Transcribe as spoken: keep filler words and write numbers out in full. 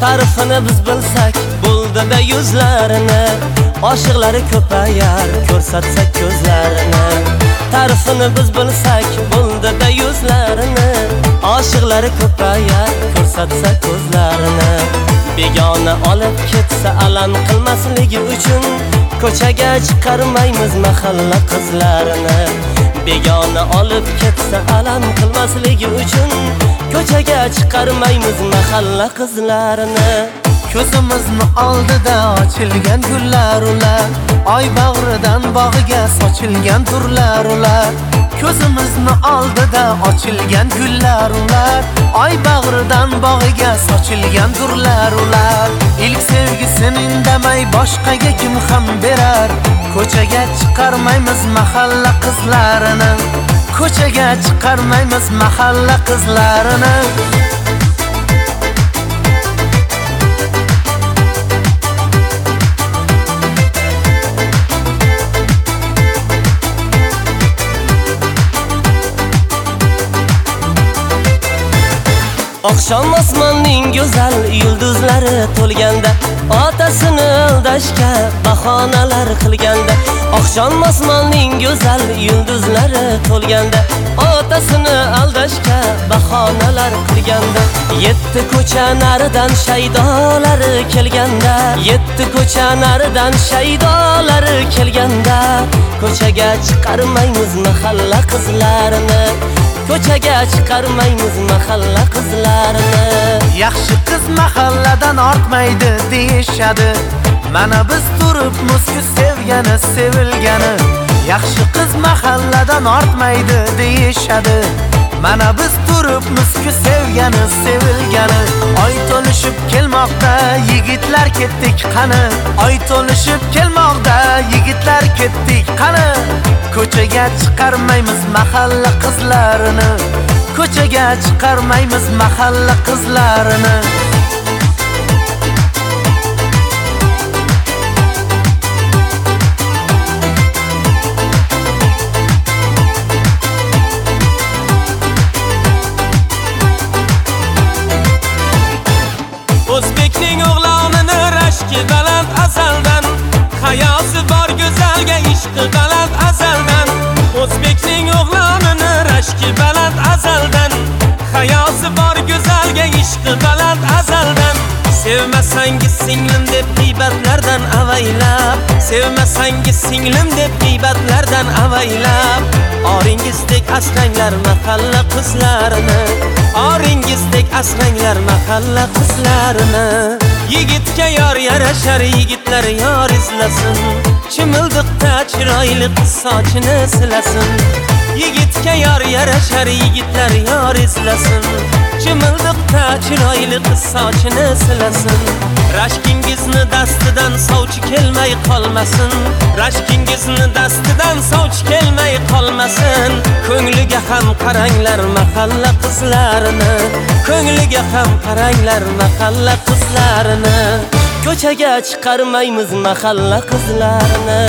Ta'rifini biz bilsak bo'ldi-da yuzlarini, oshiqlari ko'payar ko'rsatsak ko'zlarini. Ta'rifini biz bilsak bo'ldi-da yuzlarini, oshiqlari ko'payar ko'rsatsak ko'zlarini. Begona olib ketsa alam qilmasligi uchun ko'chaga chiqarmaymiz mahalla qizlarini. Begona olib ketsa alam qilmasligi uchun ko'chaga chiqarmaymiz mahalla qizlarini. Ko'zimizni oldida ochilgan gullar ular, oy bag'ridan bog'iga sochilgan turlar ular. Ko'zimizni oldida ochilgan gullar ular, oy bag'ridan bog'iga sochilgan turlar ular. Ilk sevgisini indamay boshqaga kim ham berar? Ko'chaga chiqarmaymiz mahalla qizlarini, ko'chaga chiqarmaymiz mahalla qizlarini. Oqshom osmonning go'zal yulduzlari to'lganda, otasini aldashga bahonalar qilganda. Oqshom osmonning go'zal yulduzlari to'lganda, otasini aldashga bahonalar qilganda. Yetti ko'cha naridan shaydolari kelganda, yetti ko'cha naridan shaydolari kelganda, ko'chaga chiqarmaymiz mahalla qizlarini, ko'chaga chiqarmaymiz mahalla qizlarini. Yaxshi qiz mahalladan ortmaydi deyishadi, mana biz turibmiz-ku sevgani sevilgani. Yaxshi qiz mahalladan ortmaydi deyishadi, mana biz turibmiz-ku sevgani sevilgani. Oy to'lishib kelmoqda yigitlar ketdik qani, oy to'lishib kelmoqda yigitlar ketdik qani. Ko'chaga chiqarmaymiz mahalla qizlarini, ko'chaga chiqarmaymiz mahalla qizlarini. O'zbekning o'g'lonini rashki baland azaldan, hayosi bor go'zalga ishqi baland azaldan. O'zbekning o'g'lonini rashki baland azaldan, hayosi bor go'zalga ishqi baland azaldan. Sevmasangiz singlim deb g'iybatlardan avaylab, sevmasangiz singlim deb g'iybatlardan avaylab. Oringizdek asranglar mahalla qizlarini, oringizdek asranglar mahalla qizlarini. Yigitga yor yarashar, yigitlar yor izlasin, chimildiqda chiroyli qiz sochini silasin. Yigitga yor yarashar, yigitlar yor izlasin, chimildiqda chiroyli qiz sochini silasin. Rashkingizni dastidan sovchi kelmay qolmasin, rashkingizni dastidan sovchi kelmay qolmasin. Ko'ngliga ham qaranglar mahalla qizlarini, ko'ngliga ham qaranglar mahalla qizlarini. Ko'chaga chiqarmaymiz mahalla qizlarini.